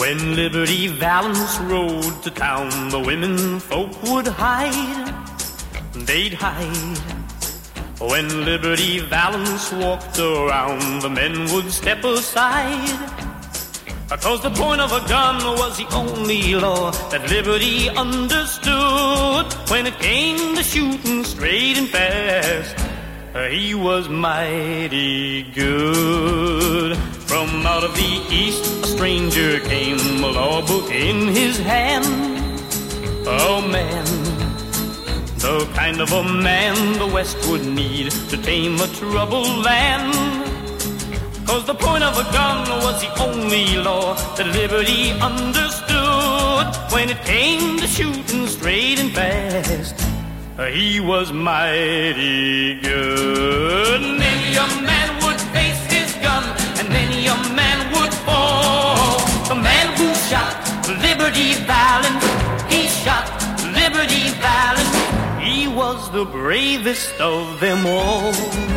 When Liberty Valance rode to town, the women folk would hide, they'd hide. When Liberty Valance walked around, the men would step aside, 'cause the point of a gun was the only law that Liberty understood. When it came to shooting straight and fast, he was mighty good. From out of the east a stranger came, a law book in his hand. Oh man, the kind of a man the West would need to tame a troubled land. 'Cause the point of a gun was the only law that Liberty understood. When it came to shooting straight and fast, he was mighty good. Many a man would face his gun, and many a man would fall. The man who shot Liberty Valance, he shot Liberty Valance. He was the bravest of them all.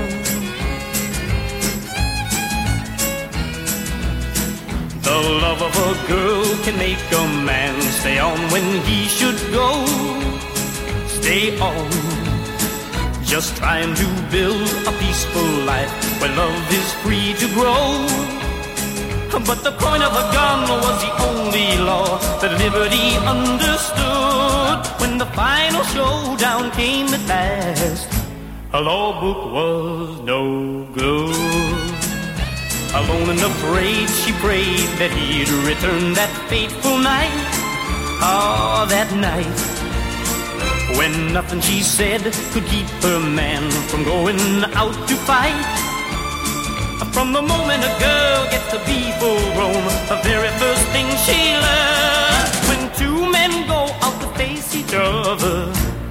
The love of a girl can make a man stay on when he should go. Stay on, just trying to build a peaceful life where love is free to grow. But the point of a gun was the only law that Liberty understood. When the final showdown came at last, a law book was no good. Alone and afraid, she prayed that he'd return that fateful night. Ah, that night, when nothing she said could keep her man from going out to fight. From the moment a girl gets to be full grown, the very first thing she learns